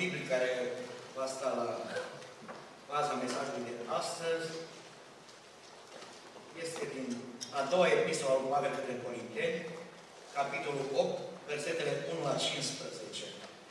biblic care va sta la baza mesajului de astăzi este din a doua epistolă a lui Pavel către Corinteni, capitolul 8, versetele 1 la 15.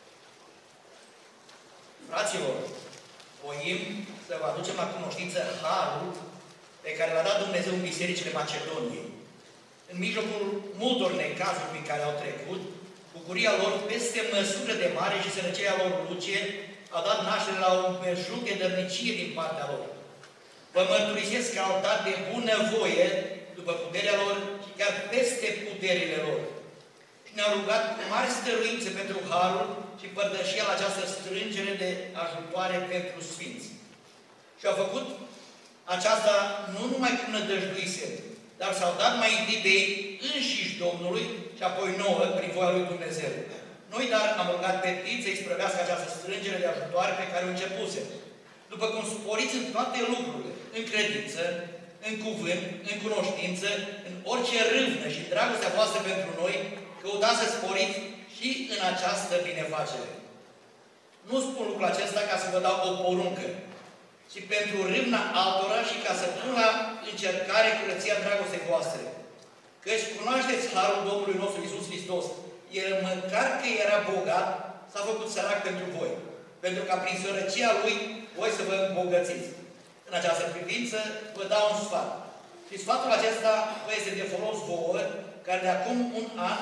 Fraților, voim să vă aducem la cunoștință harul pe care l-a dat Dumnezeu în bisericile Macedoniei. În mijlocul multor necazuri prin care au trecut, bucuria lor peste măsură de mare și sărăcia lor lucie a dat naștere la un belșug de dărnicie din partea lor. Vă mărturisesc că au dat de bună voie, după puterea lor și chiar peste puterile lor. Și ne-au rugat cu mari stăruințe pentru harul și părtășia la această strângere de ajutoare pentru sfinți. Și au făcut aceasta nu numai cum nădăjduise, dar s-au dat mai întâi de ei înșiși Domnului și apoi nouă, prin voia lui Dumnezeu. Noi, dar, am rugat pe tine să-i sprăvească această strângere de ajutoare pe care o începuse. După cum sporiți în toate lucrurile, în credință, în cuvânt, în cunoștință, în orice râvnă și dragostea voastră pentru noi, căutați să sporiți și în această binefacere. Nu spun lucrul acesta ca să vă dau o poruncă, ci pentru râvna altora și ca să pun la încercare curăția dragostei voastre. Căci cunoașteți harul Domnului nostru Iisus Hristos. El, măcar că era bogat, s-a făcut sărac pentru voi, pentru ca prin sărăcia Lui voi să vă îmbogățiți. În această privință vă dau un sfat. Și sfatul acesta vă este de folos vouă, care de acum un an,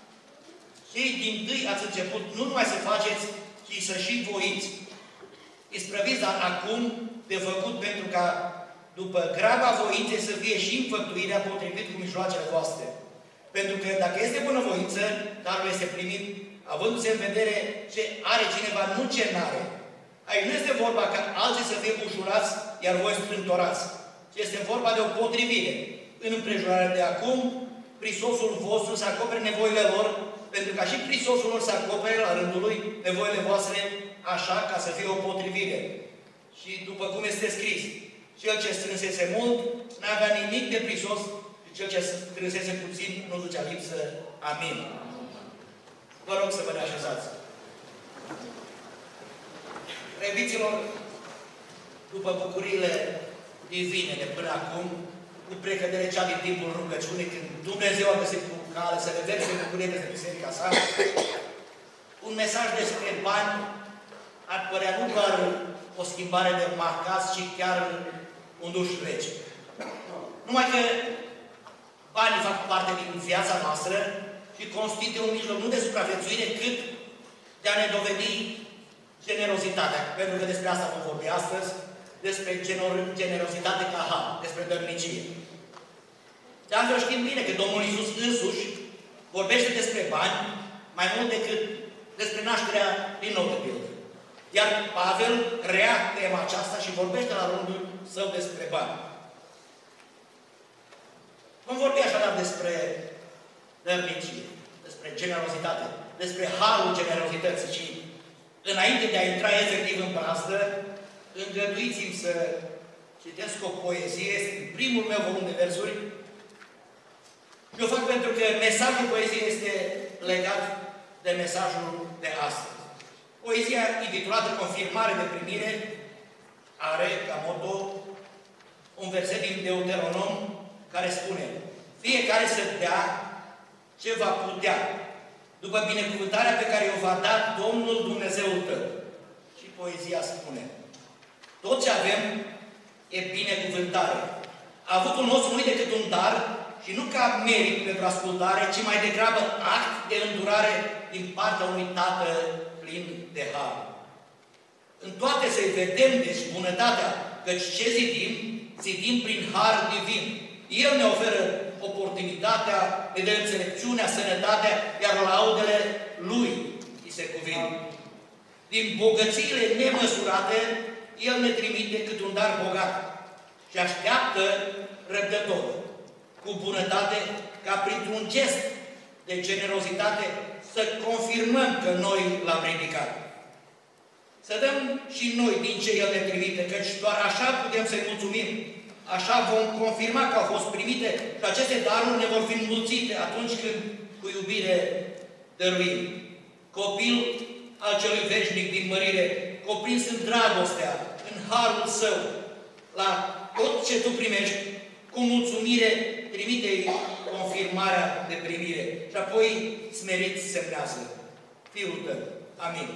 cei dintâi ați început nu numai să faceți, ci să și voiți. Isprăviți, dar acum de făcut pentru ca după graba voinței să fie și înfăptuirea potrivit cu mijloacele voastre. Pentru că dacă este bunăvoință, darul este primit, avându-se în vedere ce are cineva, nu ce n-are. Aici nu este vorba ca alții să fie ușurați, iar voi strântorați, ci este vorba de o potrivire. În împrejurarea de acum, prisosul vostru să acopere nevoile lor, pentru ca și prisosul lor să acopere la rândul lui nevoile voastre, așa ca să fie o potrivire. Și după cum este scris, cel ce strânsese mult n-avea nimic de prisos și cel ce strânsese puțin nu ducea lipsă. Amin. Vă rog să vă reașezați. Prebiților, după bucuriile divine de până acum, cu precădere cea din timpul rugăciunii, când Dumnezeu a găsit cu cale să le verse bucurie despre biserica sa, un mesaj despre bani ar părea nu doar o schimbare de marcați, ci chiar un duș rece. Numai că banii fac parte din viața noastră și constituie un mijloc nu de supraviețuire, cât de a ne dovedi generozitatea. Pentru că despre asta vom vorbi astăzi, despre generozitate ca har, despre dărnicie. De altfel știm bine că Domnul Iisus însuși vorbește despre bani mai mult decât despre nașterea din nou, de pildă. Iar Pavel rea tema aceasta și vorbește la rândul său despre bani. Vom vorbi așadar despre dărnicie, despre generozitate, despre harul generozității și înainte de a intra efectiv în pastră, îngăduiți-mi să citesc o poezie, este primul meu volum de versuri. Și o fac pentru că mesajul poeziei este legat de mesajul de astăzi. Poezia intitulată Confirmare de primire are ca motto un verset din Deuteronom care spune: fiecare să dea ce va putea, după binecuvântarea pe care o va da Domnul Dumnezeul tău. Și poezia spune: tot ce avem e binecuvântare. Avutul nostru nu e decât un dar și nu ca merit pentru ascultare, ci mai degrabă act de îndurare din partea unui Tată plin de har. În toate să-i vedem, deci, bunătatea, căci ce zidim, zidim prin har divin. El ne oferă oportunitatea, ne dă înțelepciunea, sănătatea, iar laudele Lui îi se cuvin. Din bogățiile nemăsurate, El ne trimite cât un dar bogat și așteaptă răbdător, cu bunătate, ca printr-un gest de generozitate să confirmăm că noi L-am ridicat. Să dăm și noi din ce El ne trimite, căci doar așa putem să-i mulțumim. Așa vom confirma că au fost primite și aceste daruri ne vor fi înmulțite atunci când cu iubire dăruim. Copil al celui veșnic din mărire, cuprins în dragostea, în harul său, la tot ce tu primești, cu mulțumire, trimite-i confirmarea de primire. Și apoi, smerit, semnează: Fiul tău. Amin.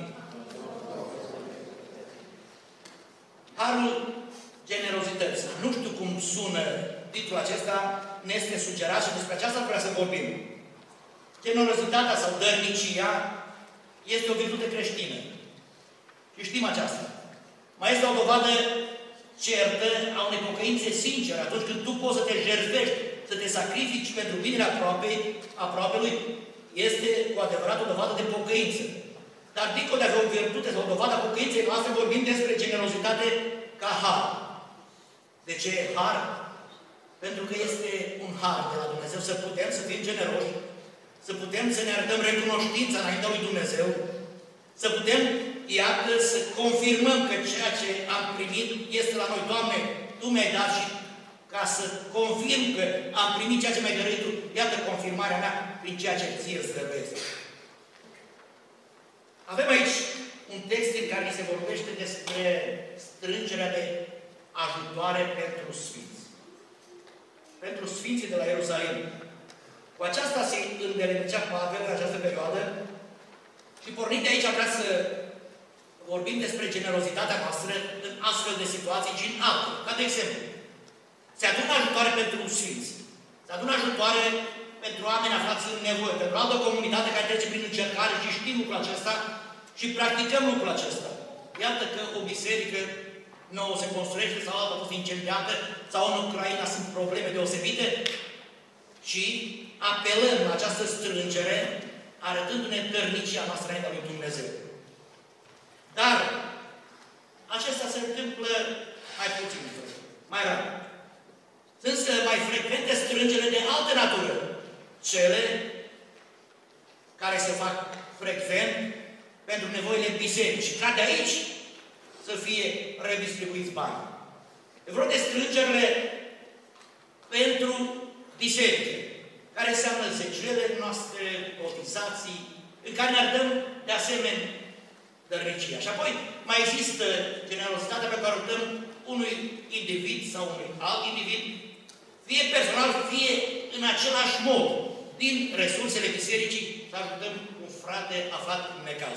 Harul generozității. Nu știu cum sună titlul acesta, ne este sugerat și despre aceasta vrea să vorbim. Generozitatea sau dărnicia este o virtute creștină. Și știm aceasta. Mai este o dovadă certă a unei pocăințe sincere, atunci când tu poți să te jertfești, să te sacrifici pentru binele aproapelui, este cu adevărat o dovadă de pocăință. Dar dincolo de a avea o virtute sau o dovadă a pocăinței noastre, vorbim despre generozitate ca har. De ce har? Pentru că este un har de la Dumnezeu să putem să fim generoși, să putem să ne arătăm recunoștința înaintea lui Dumnezeu, să putem, iată, să confirmăm că ceea ce am primit este la noi. Doamne, Tu mi-ai dat și ca să confirm că am primit ceea ce mi-ai dăruit Tu, iată confirmarea mea prin ceea ce Ție îți dăruiesc. Avem aici un text în care se vorbește despre strângerea de ajutoare pentru Sfinți. Pentru Sfinții de la Ierusalim. Cu aceasta se îndeletnicea Pavel în această perioadă și pornind de aici vrea să vorbim despre generozitatea noastră în astfel de situații și în alte. Ca de exemplu, se adună ajutoare pentru Sfinți. Se adună ajutoare pentru oameni aflați în nevoie, pentru altă comunitate care trece prin încercare și știm lucrul acesta și practicăm lucrul acesta. Iată că o biserică nouă se construiește sau alta a fost incendiată sau în Ucraina sunt probleme deosebite și apelăm la această strângere arătându-ne dărnicia noastră înaintea lui Dumnezeu. Dar acesta se întâmplă mai puțin, mai rar. Sunt mai frecvente strângere de altă natură. Cele care se fac frecvent pentru nevoile bisericii. Ca de aici să fie redistribuiți bani. E vorba de strângerile pentru biserică, care înseamnă zecile noastre, cotizații, în care ne arătăm de asemenea dărnicia. Și apoi mai există generozitatea pe care o dăm unui individ sau unui alt individ, fie personal, fie în același mod, din resursele bisericii, să ajutăm un frate aflat în necaz.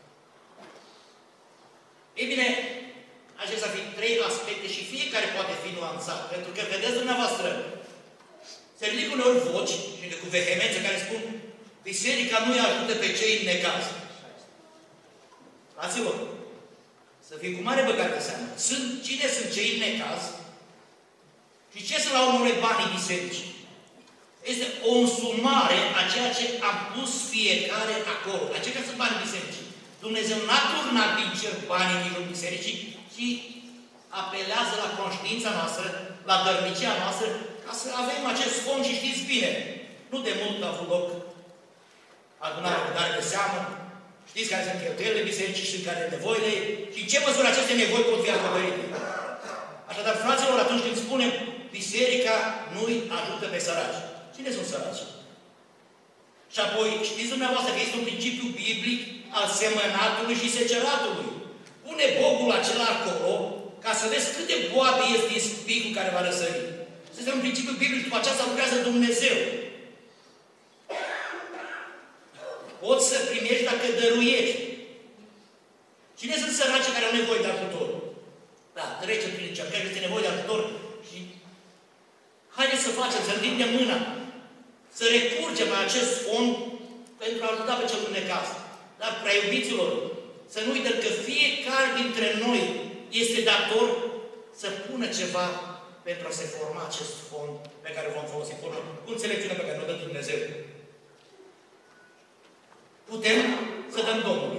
Ei bine, acestea ar fi trei aspecte și fiecare poate fi nuanțat. Pentru că, vedeți dumneavoastră, se ridică uneori voci, și cu vehemență, care spun: biserica nu-i ajută pe cei în necaz. Fraților, să fim cu mare băgare de seamă. Cine sunt cei în necaz? Și ce sunt la urmă banii bisericii? Este o însumare a ceea ce am pus fiecare acolo. Aceia sunt banii bisericii. Dumnezeu n-a turnat din cer banii în mijlocul bisericii, ci apelează la conștiința noastră, la dărnicia noastră, ca să avem acest fond și știți bine. Nu de mult a avut loc adunarea de dare de seamă. Știți care sunt cheltuielile bisericii și care nevoile și în ce măsură aceste nevoi pot fi acoperite. Așadar, fraților, atunci când spunem biserica nu-i ajută pe săraci. Cine sunt săraci? Și apoi, știți dumneavoastră că este un principiu biblic al semănatului și seceratului. Pune bobul acela acolo ca să vezi cât de boabe este din spicul care va răsări. Este un principiu biblic, după aceasta lucrează Dumnezeu. Poți să primești dacă dăruiești. Cine sunt săracii care au nevoie de ajutor? Da, trece prin încercări, este nevoie de ajutor și haideți să facem, să întindem mâna, să recurgem la acest fond pentru a ajuta pe cel în necaz. Dar, prea iubiților, să nu uităm că fiecare dintre noi este dator să pună ceva pentru a se forma acest fond pe care vom folosi cu înțelepciunea pe care o dă Dumnezeu. Putem să dăm Domnului.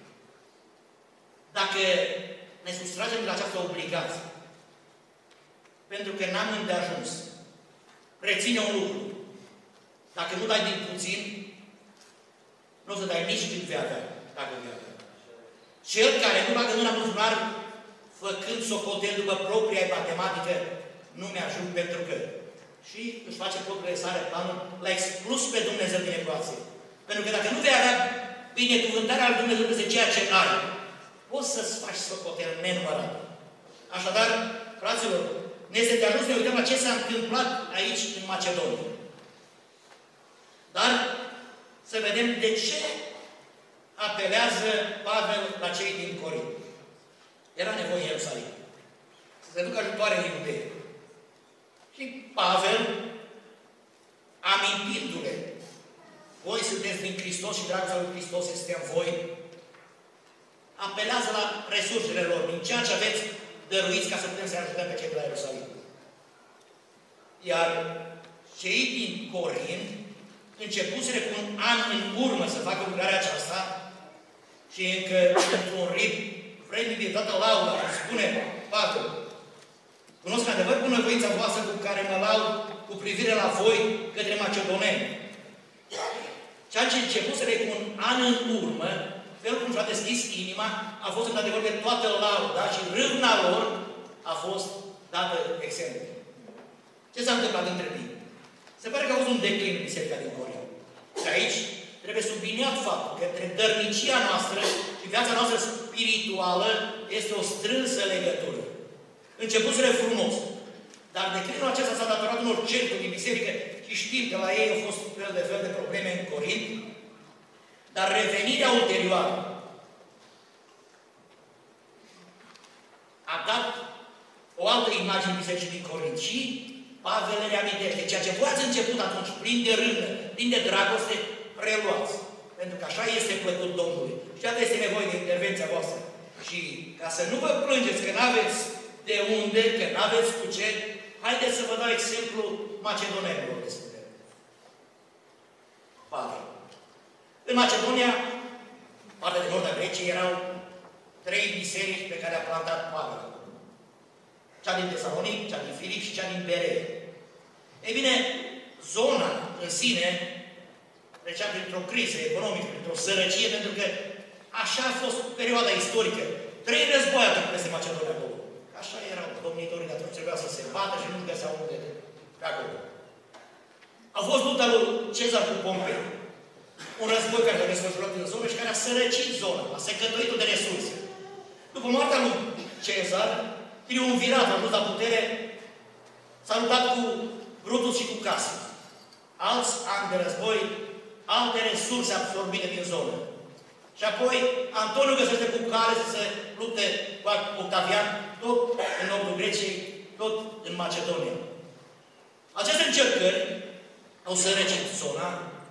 Dacă ne sustragem de la această obligație, pentru că n-am îndeajuns, reține un lucru. Dacă nu dai din puțin, nu o să dai nici când vei avea, dacă vei avea. Cel care nu bagă mâna în buzunar, făcând socotel după propria matematică, nu mi-ajung pentru că. Și își face propriile sale planul, l-a exclus pe Dumnezeu din ecuație. Pentru că dacă nu vei avea binecuvântarea lui Dumnezeu este ceea ce ai. Poți să-ți faci socotel nenumărată. Așadar, fraților, ne este de ajuns să ne uităm la ce s-a întâmplat aici în Macedonia. Dar să vedem de ce apelează Pavel la cei din Corint. Era nevoie în Ierusalim să se ducă ajutoare în Iudea. Și Pavel, amintindu-le, voi sunteți din Hristos și dragostea lui Hristos este în voi, apelează la resursele lor, din ceea ce aveți, dăruiți ca să putem să-i ajutăm pe cei de la Ierusalim. Iar cei din Corint începuseră cu un an în urmă să facă lucrarea aceasta și încă într-un ritm vrednic de toată lauda, spune Pavel, cunosc adevăr bunăvoința voastră cu care mă laud cu privire la voi către macedoneni. Ceea ce începuseră cu un an în urmă, felul cum și-a deschis inima, a fost într-adevăr de toată lauda și râvna lor a fost dată exemplu. Ce s-a întâmplat între timp? Se pare că a fost un declin în biserica din Corint. Și aici trebuie subliniat faptul că între dărnicia noastră și viața noastră spirituală este o strânsă legătură. Începuseră frumos. Dar declinul acesta s-a datorat unor certuri din biserică și știm că la ei au fost fel de probleme în Corint. Dar revenirea ulterioară a dat o altă imagine în bisericii din Corint și Pavel le reamintește. Ceea ce voi ați început atunci, plin de râvnă, plin de dragoste, preluați. Pentru că așa este plăcut Domnului. Și atât este nevoie de intervenția voastră. Și ca să nu vă plângeți că n-aveți de unde, că n-aveți cu ce, haideți să vă dau exemplu macedonenilor despre Pavel. În Macedonia, partea de nord a Greciei, erau 3 biserici pe care a plantat Pavel. Cea din Tesalonic, cea din Filip și cea din Berea. Ei bine, zona în sine trecea printr-o criză economică, printr-o sărăcie, pentru că așa a fost perioada istorică. 3 războaie atât peste Macedonia acolo. Așa erau domnitorii de atunci, trebuia să se bată și nu găseau unde pe acolo. A fost lupta lui Cezar cu Pompei. Un război care s-a desfășurat în zonă și care a sărăcit zona, a secătuit-o de resurse. După moartea lui Cezar, triumvirat, a ajuns la putere, s-a luptat cu Brutus și cu Cassius. Alți ani de război, alte resurse absorbite din zonă. Și apoi, Antoniu găsește cu care să se lupte cu Octavian, tot în nordul Greciei, tot în Macedonia. Aceste încercări au sărăcit zona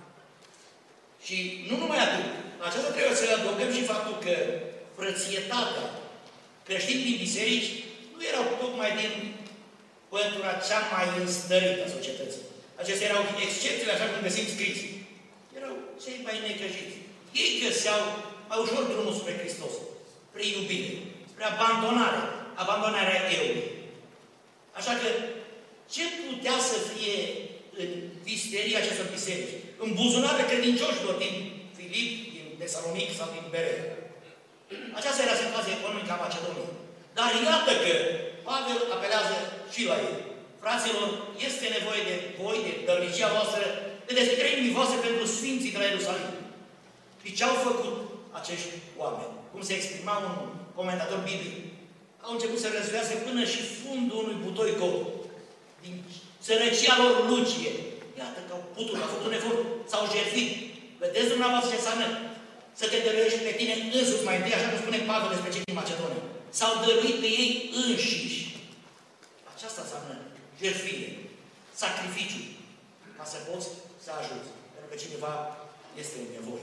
și nu numai atât. La aceasta trebuie să adăugăm și faptul că frățietatea creștini din biserici nu erau tocmai din pătura cea mai înstărită a societății. Acestea erau excepțiile, așa cum găsim scris. Erau cei mai necăjiți. Ei găseau mai ușor drumul spre Hristos, spre iubire, spre abandonarea eului. Așa că, ce putea să fie în visteria acestor biserici? În buzunarele credincioșilor din Filip, din Tesalonic sau din Berea. Aceasta era situația economică a Macedoniei. Dar iată că Pavel apelează și la ei. Fraților, este nevoie de voi, de dărnicia voastră, de deschiderea inimii voastre pentru Sfinții de la Ierusalim. Și ce au făcut acești oameni? Cum se exprima un comentator biblic? Au început să răzvească până și fundul unui butoi gol. Din sărăcia lor lucie. Iată că au putut, au făcut un efort, s-au jertfit. Vedeți dumneavoastră ce înseamnă? Să te dăruiești pe tine însuți mai întâi, așa cum spune Pavel despre cei din Macedonia. S-au dăruit pe ei înșiși. Aceasta înseamnă jertfire, sacrificiu, ca să poți să ajuți. Pentru că cineva este în nevoie.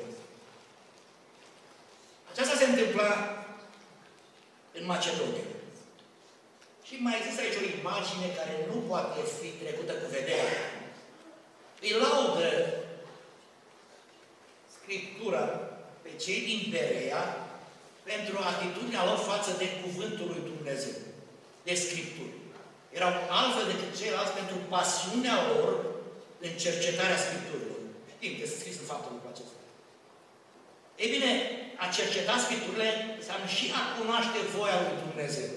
Aceasta se întâmpla în Macedonia. Și mai există aici o imagine care nu poate fi trecută cu vederea. Îi laudă Scriptura pe cei din Berea pentru atitudinea lor față de Cuvântul lui Dumnezeu, de Scripturi. Erau altfel decât ceilalți pentru pasiunea lor în cercetarea Scripturilor. Știm că este scris în faptul lucrul acesta. Ei bine, a cerceta Scripturile înseamnă și a cunoaște voia lui Dumnezeu.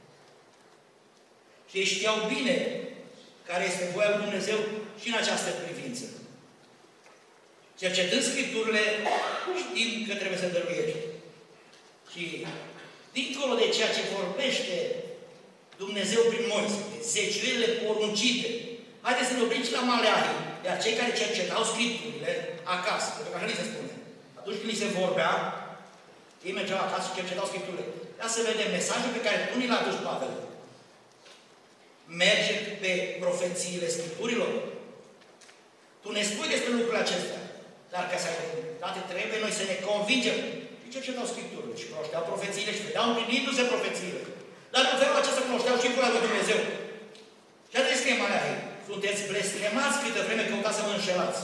Și ei știau bine care este voia lui Dumnezeu și în această privință. Cercetând Scripturile, știm încă trebuie să dăruiești. Și dincolo de ceea ce vorbește Dumnezeu prin Moise, zeciuielile poruncite, haideți să ne oprim și la Maleahii, iar cei care cercetau Scripturile acasă, pentru că așa li se spune. Atunci când li se vorbea, ei mergeau acasă și cercetau Scripturile. Ia să vedem mesajul pe care tu ni l-a adus, Pavel. Merge pe profețiile Scripturilor. Tu ne spui despre lucrurile acestea. Dar ca să ai rezultate, trebuie noi să ne convingem. Și cercetau Scripturile și cunoșteau profețiile și vedeau împlinindu-se profețiile. Dar în felul acesta cunoșteau și voia lui Dumnezeu. Și atât scrie Maleahii. Sunteți blestemați câtă vreme căutați să mă înșelați.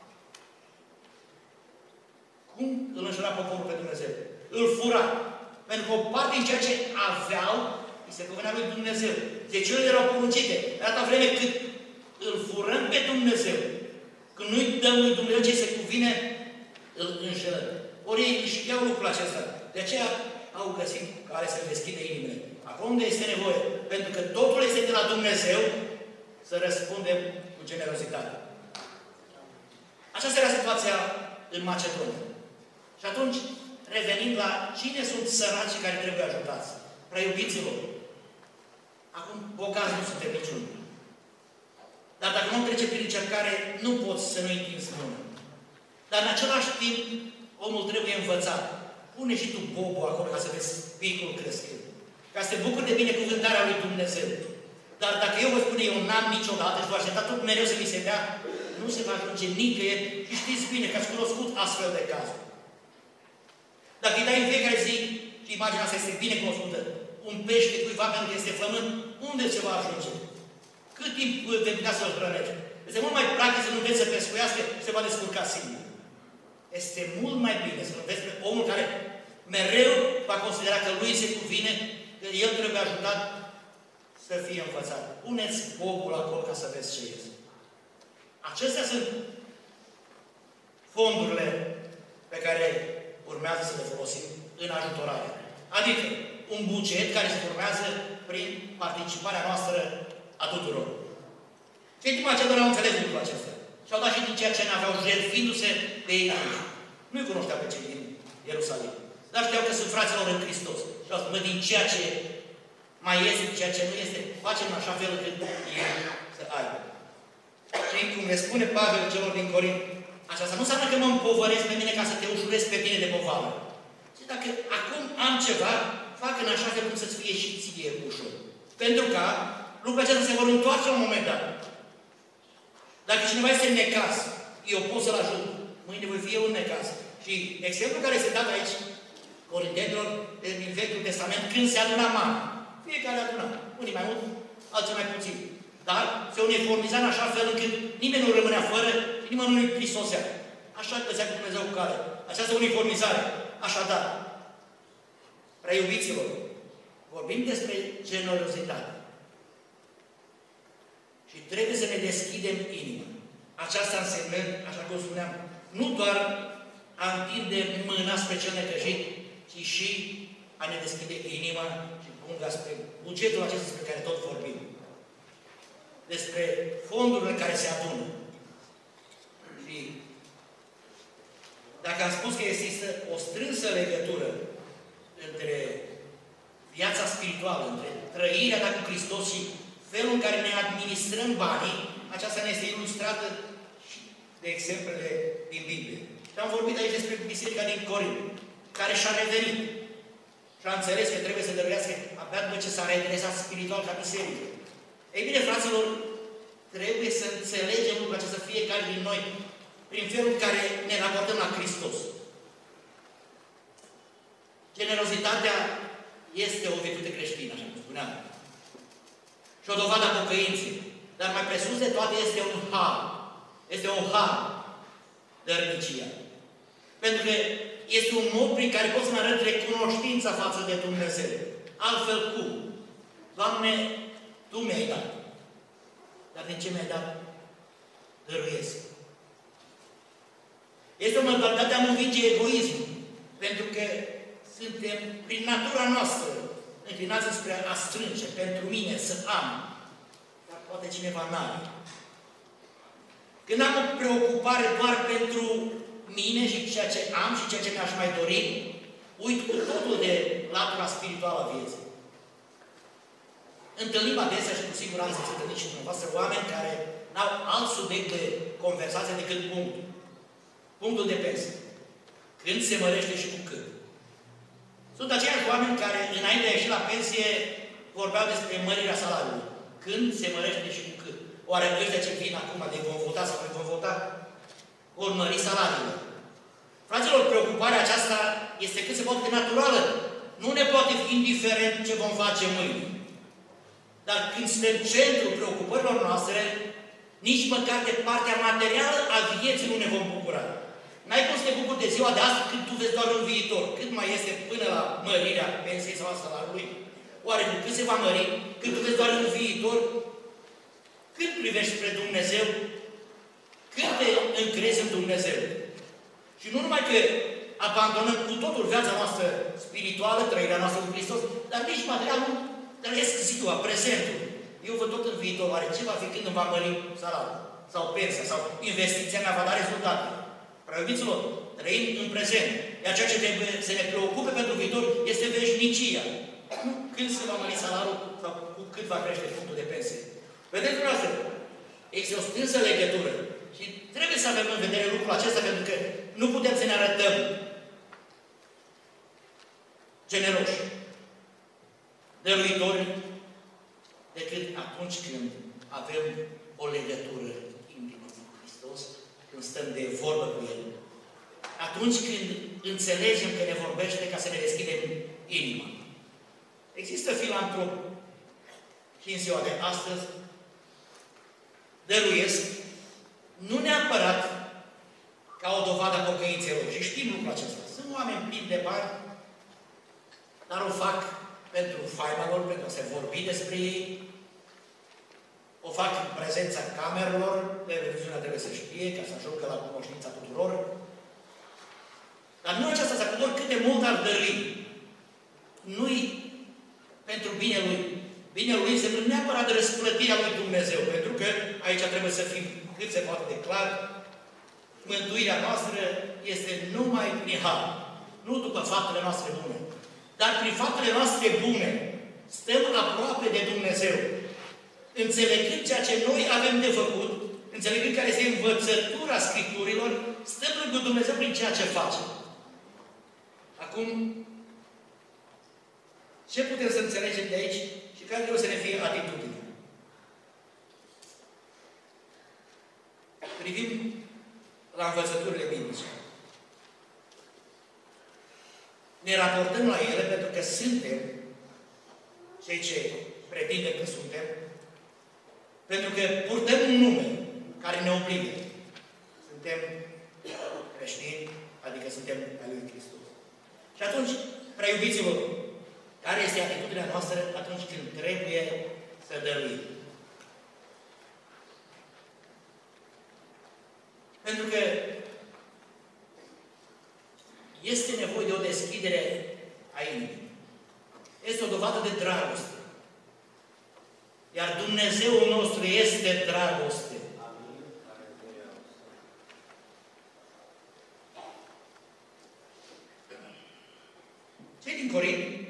Cum îl înșela poporul pe Dumnezeu? Îl fura. Pentru că o parte din ceea ce aveau, îi se cuvenea lui Dumnezeu. Zeciuielile erau poruncite. În atâta vreme cât îl furăm pe Dumnezeu, când nu-i dăm lui Dumnezeu ce se cuvine, îl înșelăm. Ori ei știau lucrul acesta. De aceea au găsit care să deschide inimile. Acolo unde este nevoie. Pentru că totul este de la Dumnezeu, să răspundem cu generozitate. Aceasta era situația în Macedonia. Și atunci, revenind la cine sunt săracii care trebuie ajutați. Prea iubiților. Acum, bogați nu suntem niciunul. Dar dacă nu trece prin încercare, nu poți să nu întinzi mână. Dar în același timp, omul trebuie învățat. Pune și tu bobul acolo ca să vezi picul crescând. Ca să te bucuri de binecuvântarea lui Dumnezeu. Dar dacă eu vă spun, eu n-am niciodată și vă aștepta tot mereu să mi se dea, nu se va ajunge nicăieri și știți bine că ați cunoscut astfel de cazuri. Dacă îi dai în fiecare zi, și imaginea asta este bine cunoscută, un pește cuiva pentru că este flământ, unde se va ajunge? Cât timp vei putea să-l hrănești? Este mult mai practic să nu înveți să pescuiască, se va descurca singur. Este mult mai bine să înveți pe omul care mereu va considera că lui se cuvine, că el trebuie ajutat să fie învățat. Puneți bobul acolo ca să vezi ce este. Acestea sunt fondurile pe care urmează să le folosim în ajutorare. Adică un buget care se formează prin participarea noastră a tuturor. Cei din Macedonia au înțeles lucrul acesta. Și-au dat și din ceea ce n-aveau, jertfindu-se pe ei. Nu-i cunoșteau pe cei din Ierusalim. Dar știau că sunt fraților în Hristos. Și au spus, din ceea ce mai este, ceea ce nu este, facem în așa fel încât ei să aibă. Și cum le spune Pavel celor din Corint, aceasta nu înseamnă că mă împovăresc pe mine ca să te ușurez pe tine de povară. Și dacă acum am ceva, fac în așa fel cum să-ți fie și ție ușor. Pentru că lucrurile acestea se vor întoarce la un moment dat. Dacă cineva este în necaz, eu pot să-l ajut. Mâine voi fi eu în necaz. Și exemplul care este dat aici, Corintenilor din Vechiul Testament, când se aduna mare. Fiecare aduna. Unii mai mult, alții mai puțin. Dar se uniformiza în așa fel încât nimeni nu rămânea fără și nimeni nu-i prisosea. Așa găsea cu Dumnezeu cu care. Această uniformizare. Așadar, prea iubiților, vorbim despre generozitate. Și trebuie să ne deschidem inima. Aceasta însemnând, așa cum spuneam, nu doar a întinde mâna spre cel necăjit, ci și a ne deschide inima și punga spre bugetul acesta despre care tot vorbim. Despre fondurile care se adună. Și dacă am spus că există o strânsă legătură între viața spirituală, între trăirea ta cu Hristos și felul în care ne administrăm banii, aceasta ne este ilustrată și de exemplele din Biblie. Și am vorbit aici despre biserica din Corint, care și-a revenit și a înțeles că trebuie să dăruiască abia după ce s-a redresat spiritual ca biserică. Ei bine, fraților, trebuie să înțelegem lucrul acesta fiecare din noi prin felul în care ne raportăm la Hristos. Generozitatea este o virtute creștină, așa cum spuneam. Și o dovadă a pocăinței. Dar mai presus de toate este un har. Este un har. Dărnicia. Pentru că este un mod prin care poți să-mi arăt recunoștința față de Dumnezeu. Altfel cum? Doamne, Tu mi-ai dat. Dar de ce mi-ai dat? Dăruiesc. Este o modalitate a învinge egoismul. Pentru că suntem, prin natura noastră, înclinați spre a strânge, pentru mine, să am. Dar poate cineva n-are. Când am o preocupare doar pentru mine și ceea ce am și ceea ce mi-aș mai dori, uit cu totul de latura spirituală a vieții. Întâlnim adesea și cu siguranță să întâlniți și dumneavoastră oameni care n-au alt subiect de conversație decât punctul. Punctul de pensie. Când se mărește și cu cât. Sunt aceiași oameni care, înainte de a ieși la pensie, vorbeau despre mărirea salariului. Când se mărește și cu cât. Oare ăștia ce vin acum, de vom vota sau nu vom vota, vor mări salariile. Fraților, preocuparea aceasta este cât se poate de naturală. Nu ne poate fi indiferent ce vom face mâine. Dar când suntem centrul preocupărilor noastre, nici măcar de partea materială a vieții nu ne vom bucura. N-ai cum să te bucuri de ziua de astăzi când tu vezi doar în viitor. Cât mai este până la mărirea pensiei sau a salariului? Oare cu cât se va mări? Când tu vezi doar în viitor? Cât privești spre Dumnezeu? Cât te încrezi în Dumnezeu? Și nu numai că abandonăm cu totul viața noastră spirituală, trăirea noastră cu Hristos, dar nici materialul trăiesc ziua, prezentul. Eu văd tot în viitor, oare ce va fi când îmi va mări salariul? Sau pensia, sau investiția mea va da rezultate. Preobiților, trăim în prezent. Iar ceea ce trebuie să ne preocupe pentru viitor este veșnicia. Nu când se va mări salariul sau cu cât va crește punctul de pensie. Vedeți dumneavoastră, este o strânsă legătură. Și trebuie să avem în vedere lucrul acesta, pentru că nu putem să ne arătăm generoși, dăruitori, decât atunci când avem o legătură intimă cu Hristos, când stăm de vorbă cu El. Atunci când înțelegem că ne vorbește ca să ne deschidem inima. Există filantrop și în ziua de astăzi dăruiesc nu neapărat ca o dovadă a pocăinței lor. Și știm lucrul acesta. Sunt oameni plini de bani, dar o fac pentru faima lor, pentru a se vorbi despre ei. O fac în prezența camerelor, televiziunea trebuie să știe, ca să ajungă la cunoștința tuturor. Dar nu aceasta să acum cât de mult ar dări. Nu-i pentru binele lui. Binele lui înseamnă neapărat răsplătirea lui Dumnezeu, pentru că aici trebuie să fim cât se poate de clar. Mântuirea noastră este numai prin har, nu după faptele noastre bune. Dar prin faptele noastre bune stăm aproape de Dumnezeu. Înțelegând ceea ce noi avem de făcut, înțelegând care este învățătura Scripturilor, stăm lângă Dumnezeu prin ceea ce facem. Acum, ce putem să înțelegem de aici și care trebuie să ne fie atitudinea? Privim la învățăturile biblice. Ne raportăm la ele pentru că suntem cei ce pretindem că suntem, pentru că purtăm un nume care ne obligă. Suntem creștini, adică suntem al lui Hristos. Și atunci, prea iubiților, care este atitudinea noastră atunci când trebuie să dăruim? Pentru că este nevoie de o deschidere a inimii. Este o dovadă de dragoste. Iar Dumnezeul nostru este dragoste. Cei din Corint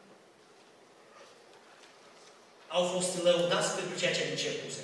au fost lăudați pentru ceea ce începuse.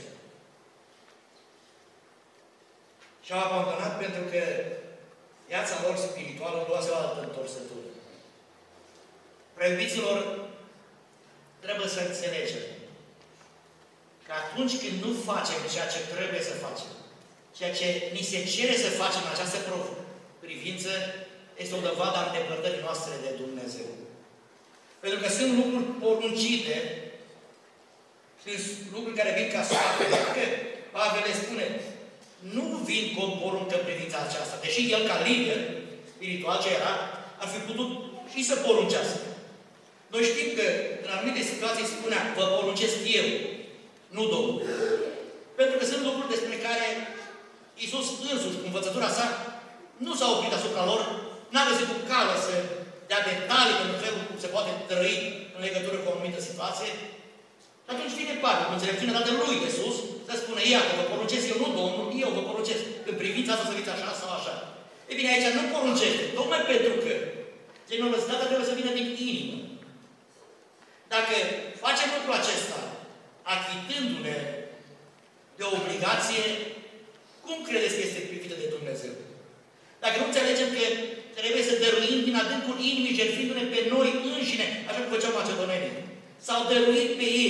Și au abandonat pentru că viața lor spirituală luase o altă întorsătură. Preiubiților, trebuie să înțelegem că atunci când nu facem ceea ce trebuie să facem, ceea ce ni se cere să facem în această privință, este o dovadă a îndepărtării noastre de Dumnezeu. Pentru că sunt lucruri poruncite, sunt lucruri care vin ca sfat. Că Pavel le spune, nu vin cu o poruncă în privința aceasta, deși el, ca lider spiritual ce era, ar fi putut și să poruncească. Noi știm că în anumite situații spunea, vă poruncesc eu, nu Domnul. Pentru că sunt lucruri despre care Iisus însuși, cu învățătura sa, nu s-a oprit asupra lor, n-a găsit cu cale să dea detalii pentru felul cum se poate trăi în legătură cu o anumită situație. Și atunci vine Pavel, cu înțelepciunea dată lui Iisus, să spună, iată, vă poruncesc eu, nu Domnul, eu vă poruncesc. În privința asta să fiți așa sau așa. E bine, aici nu poruncește, tocmai pentru că generozitatea trebuie să vină din inimă. Dacă facem lucrul acesta, achitându-ne de o obligație, cum credeți că este privită de Dumnezeu? Dacă nu înțelegem că trebuie să dăruim din adâncul inimii, jertfindu-ne pe noi înșine, așa cum făceau macedonenii. S-au dăruit pe ei.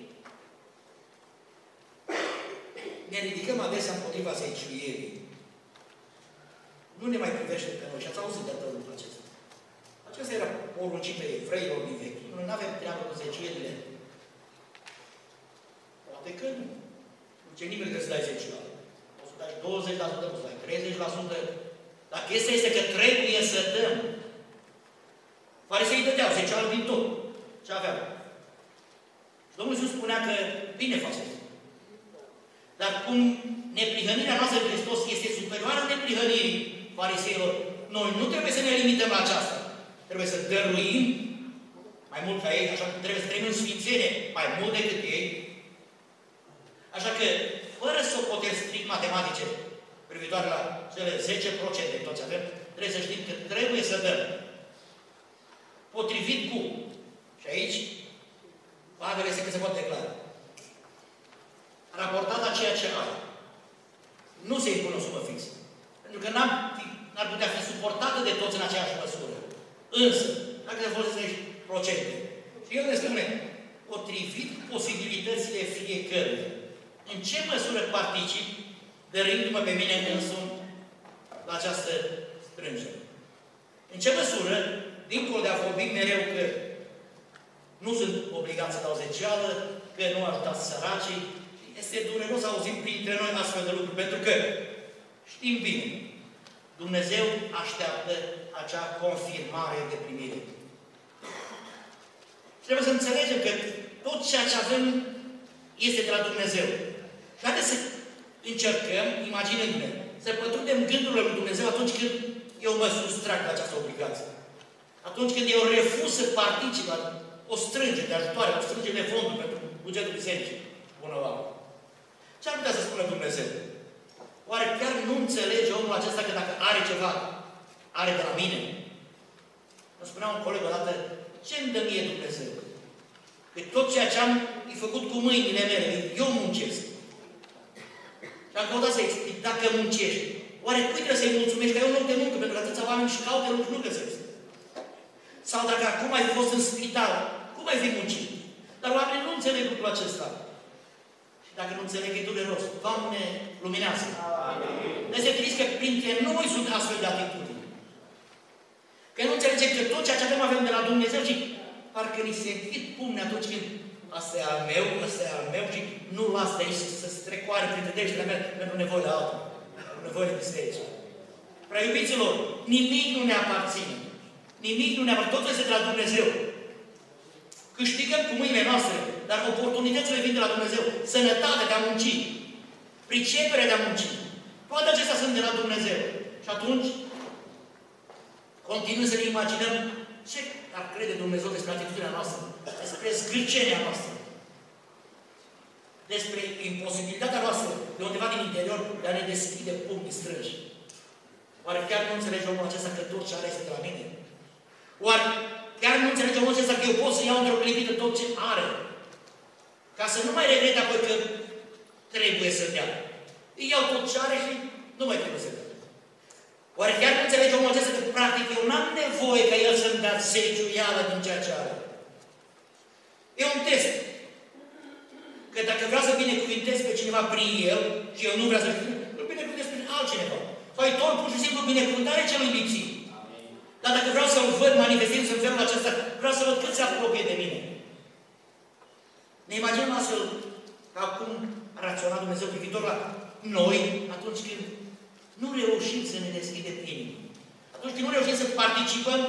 Ne ridicăm adesea împotriva zeciuierii. Nu ne mai privește pe noi. Și ați auzit de tot lucrul acesta. Acesta era poruncit pe evreilor din vechi. Noi nu avem treabă cu zeciuierile. Poate că nu. Nu ce nimeni că să dai zeciuială. O să dai 20%, o să dai 30%. Dar chestia este că trebuie să dăm. Fariseii dădeau zeciuială din tot. Ce aveau? Și Domnul Iisus spunea că bine faceți. Dar cum neprihănirea noastră în Hristos este superioară neprihănirii fariseilor, noi nu trebuie să ne limităm la aceasta. Trebuie să dăruim mai mult ca ei, așa că trebuie să trăim în sfințenie mai mult decât ei. Așa că, fără socoteli strict matematice, privitoare la cele 10% din tot ce avem, trebuie să știm că trebuie să dăm. Potrivit cu. Și aici, faptele este că se poate declara. Raportat la ceea ce ai. Nu se impune o sumă fixă. Pentru că n-ar putea fi suportată de toți în aceeași măsură. Însă, dacă se folosește procente. Și el ne spune, potrivit posibilitățile fiecăruia, în ce măsură particip, dăruindu-mă pe mine însumi la această strângere? În ce măsură, dincolo de a vorbi mereu că nu sunt obligat să dau zecială, că nu ajutați săracii, este dureros să auzim printre noi astfel de lucruri, pentru că știm bine, Dumnezeu așteaptă acea confirmare de primire. Trebuie să înțelegem că tot ceea ce avem este de la Dumnezeu. Și haideți să încercăm, imaginându-ne, să pătrundem gândurile lui Dumnezeu atunci când eu mă sustrag de această obligație. Atunci când eu refuz să particip la o strângere de ajutoare, o strângere de fonduri pentru bugetul bisericii. Bună oameni! Ce ar putea să spună Dumnezeu? Oare chiar nu înțelege omul acesta că dacă are ceva, are de la mine? Îmi spunea un coleg odată, ce îmi dă mie Dumnezeu? Că tot ceea ce am e făcut cu mâinile mele, eu muncesc. Și am căutat să explic, dacă muncești, oare cui trebuie să-i mulțumești? Că ai un loc de muncă, pentru că atâția oameni și caute lucruri nu găsesc. Sau dacă acum ai fost în spital, cum ai fi muncit? Dar oamenii nu înțeleg lucrul acesta. Și dacă nu înțeleg, e dureros. Doamne, luminează! Ne se trimis că printre noi sunt astfel de atitudini. Că nu înțelegem că tot ceea ce avem de la Dumnezeu și parcă ni se închid pumne atunci când asta e al meu, asta e al meu și nu las de aici să strecoare printre degetele mele pentru nevoile altora, pentru nevoile bisericii. Prea iubiților, nimic nu ne aparține. Nimic nu ne aparține. Totul este de la Dumnezeu. Câștigăm cu mâinile noastre, dar oportunitățile vin de la Dumnezeu. Sănătate de a munci, pricepere de a munci. Toate acestea sunt de la Dumnezeu. Și atunci, continuăm să ne imaginăm ce ar crede Dumnezeu despre atitudinea noastră, despre zgârcenia noastră, despre imposibilitatea noastră de undeva din interior de a ne deschide pumnii strânși. Oare chiar nu înțelege omul acesta că tot ce are este de la mine? Oare chiar nu înțelege omul acesta că eu pot să iau într-o clipită tot ce are? Ca să nu mai regrete apoi că trebuie să dea. Îi iau tot ce are și nu mai trebuie să dea. Oare chiar nu înțelege omul acesta că practic eu n-am nevoie ca el să-mi dea zeciuială din ceea ce are? E un test. Că dacă vreau să binecuvintez pe cineva prin el și eu nu vreau să îl binecuvintez prin altcineva. Sau e tot pur și simplu binecuvântare celui lipsit. Dar dacă vreau să-l văd manifestându-se în felul acesta, vreau să văd cât se apropie de mine. Ne imaginăm astfel ca cum a raționat Dumnezeu privitor la noi atunci când nu reușim să ne deschidem inima. Atunci când nu reușim să participăm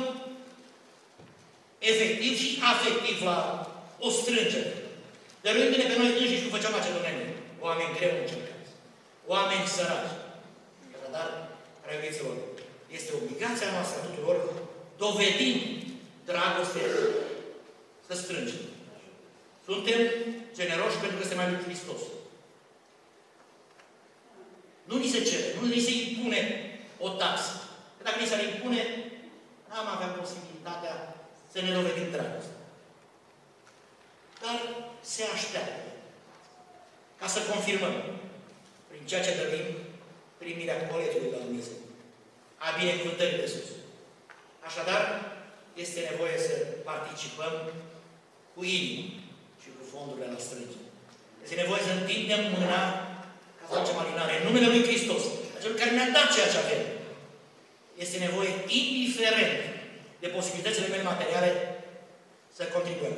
efectiv și afectiv la o strângere. Dăruindu-ne pe noi înșiși cum făceam macedonenii. Oameni greu încercați. Oameni săraci. Dar, preobiților, este obligația noastră a tuturor, dovedind dragoste, să strângem. Suntem generoși pentru că suntem mai lui Hristos. Nu ni se cere, nu ni se impune o taxă. Că dacă ni s-ar impune, n-am avea posibilitatea să ne dovedim dragostea. Dar se așteaptă ca să confirmăm prin ceea ce dărim primirea colegiului la Dumnezeu, a binecuvântării de sus. Așadar, este nevoie să participăm cu inimă și cu fondurile la strângere. Este nevoie să întindem mâna ca să facem alinare în numele Lui Hristos, Cel care ne-a dat ceea ce avem. Este nevoie, indiferent de posibilitățile mele materiale, să contribuăm.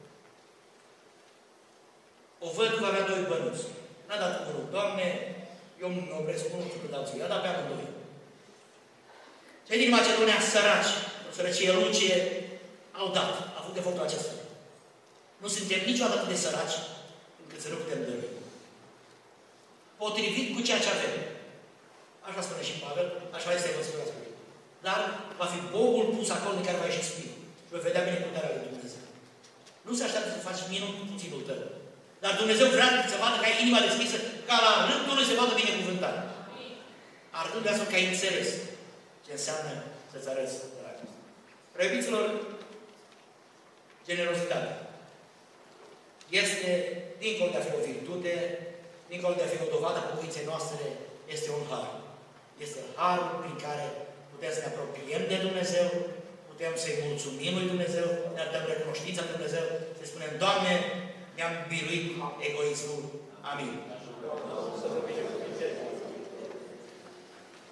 O văd că avea 2 bănuți. N-a dat unul. Doamne, eu mă opresc unul și dau ție. A dat pe amândoi. Cei din Macedonia săraci, o sărăcie lucie, au dat. Au avut efortul acesta. Nu suntem niciodată de săraci încât să nu putem dărui. Potrivit cu ceea ce avem. Așa spune și Pavel, așa este Evanghelia Sfântului. Dar va fi bogul pus acolo din care va ieși spinul. Și vei vedea binecuvântarea lui Dumnezeu. Nu se așteaptă să faci minuni cu puținul tău. Dar Dumnezeu vrea să vadă că ai inima deschisă, ca la rândul lui se vadă binecuvântarea. Arătând de astfel că ai înțeles ce înseamnă să-ți arăți dragostea. Preobiților, generozitatea este, dincolo de a fi o virtute, dincolo de a fi o dovadă a pocăinței noastre, este un har. Este harul prin care putem să ne apropiem de Dumnezeu, putem să-i mulțumim lui Dumnezeu, ne dăm recunoștința lui Dumnezeu, să spunem, Doamne, mi-am biruit egoismul. Amin.